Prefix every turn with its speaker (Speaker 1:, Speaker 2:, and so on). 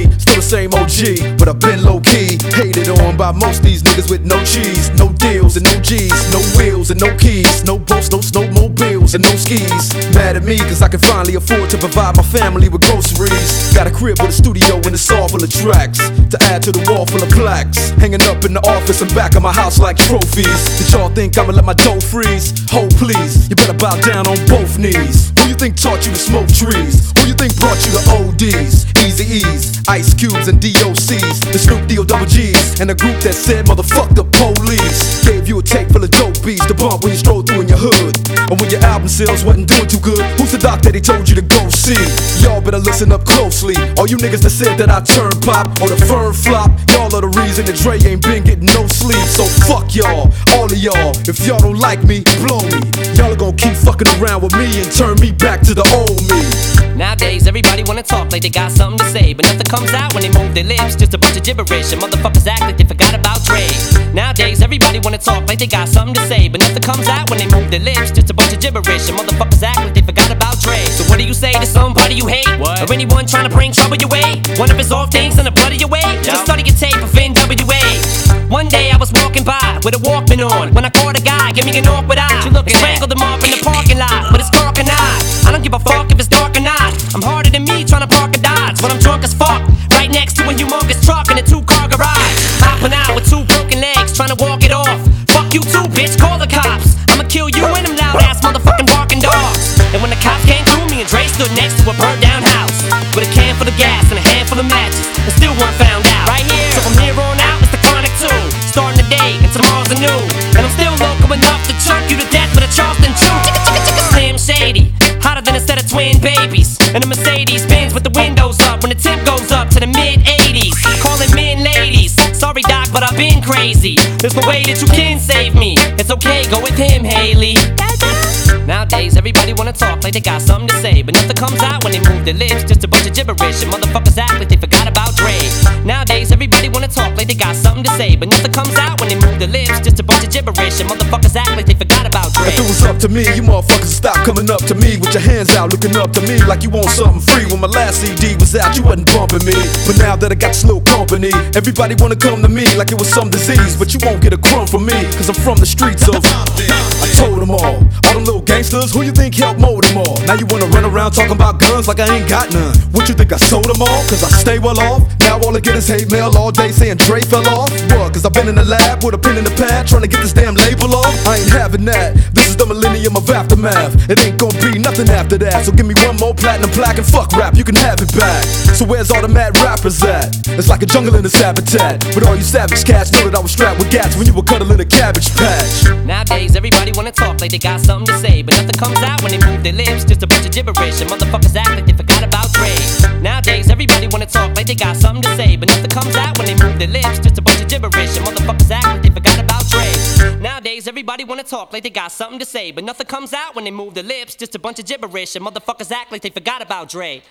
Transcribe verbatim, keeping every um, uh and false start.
Speaker 1: me, still the same O G, but I've been low-key, hated on by most these niggas with no cheese, no deals and no G's, no wheels and no keys, no boats, no snowmobiles and no skis. Mad at me cause I can finally afford to provide my family with groceries. Got a crib with a studio and a saw full of tracks to add to the wall full of plaques, hanging up in the office and back of my house like trophies. Did y'all think I'ma let my dough freeze? Ho please, you better bow down on both knees. Who you think taught you to smoke trees? Who you think brought you to O Ds, Easy E's, Ice Cubes and D O C's, the Snoop D O double G's, and a group that said motherfuck the police? Gave you a tape full of dope beats to bump when you stroll through in your hood, and when your album sales wasn't doing too good, who's the doc that he told you to go see? Y'all better listen up closely, all you niggas that said that I turn pop or the firm flop, y'all are the reason that Dre ain't been getting no sleep. So fuck y'all, all of y'all, if y'all don't like me, blow me. Y'all are gonna keep fucking around with me and turn me back to the old me.
Speaker 2: Nowadays everybody wanna talk like they got something to say, but nothing comes out when they move their lips, just a bunch of gibberish, and motherfuckers act like they forgot about Dre. Nowadays everybody wanna talk like they got something to say, but nothing comes out when they move their lips, just a bunch of gibberish, and motherfuckers act like they forgot about Dre. So what do you say to somebody you hate? What? Or anyone trying to bring trouble your way? One of his off things in the blood of your way? Yep. Just study your tape of N W A. One day I was walking by with a Walkman on, when I caught a guy, give me an awkward eye. And strangled him up in the parking lot with his cork and eye. I don't give a fuck if it's dark or not. I'm harder than me trying to park a Dodge when I'm drunk as fuck, right next to a humongous truck in a two-car garage. Hopping out with two broken legs, trying to walk it off. Fuck you too, bitch, call the cops. I'ma kill you and them loud-ass motherfucking barking dogs. And when the cops came through, me and Dre stood next to a burned-down house with a can full of gas and a handful of matches, and still weren't found out. Right here, so from here on out, it's the Chronic two, starting the day and tomorrow's a new. And I'm still local enough to choke you to death with a Charleston chew. Chicka chicka chicka Slim Shady, hotter than a set of twin babies, and a Mercedes Benz with the windows up when the temp goes up to the mid eighties. Calling men ladies, sorry doc, but I've been crazy. There's no way that you can save me. It's okay, go with him, Haley. Nowadays everybody wanna talk like they got something to say, but nothing comes out when they move their lips, just a bunch of gibberish, and motherfuckers act like they forgot about Dre. Nowadays everybody wanna talk like they got something to say, but nothing comes out when they move their lips, just a bunch of gibberish, and motherfuckers act like they forgot about Dre.
Speaker 1: If it was up to me, you motherfuckers stop coming up to me with your hands out, looking up to me like you want something free. When my last C D was out, you wasn't bumping me, but now that I got this little company, everybody wanna come to me like it was some disease, but you won't get a crumb from me, cause I'm from the streets of I told them all, all them little gangsters, who you think helped mold them all? Now you wanna run around talking about guns like I ain't got none. What you think I sold them all? Cause I stay well off. Now all I get is hate mail all day saying Dre fell off. What? Cause I've been in the lab with a pen in the pad trying to get this damn label off. I ain't having that. This is the millennium of aftermath. It ain't gonna be nothing after that. So give me one more platinum plaque and fuck rap, you can have it back. So where's all the mad rappers at? It's like a jungle in this habitat. With all you savage cats, know that I was strapped with gats when you were cuddling a cabbage patch.
Speaker 2: Nowadays everybody wanna talk like they got something to say, but nothing comes out when they move their lips, just a bunch of gibberish, and motherfuckers act like they forgot about Dre. Nowadays everybody wanna talk like they got something to say, but nothing comes out when they move their lips, just a bunch of gibberish, and motherfuckers act like they forgot about Dre. Nowadays everybody wanna talk like they got something to say, but nothing comes out when they move their lips, just a bunch of gibberish, and motherfuckers act like they forgot about Dre.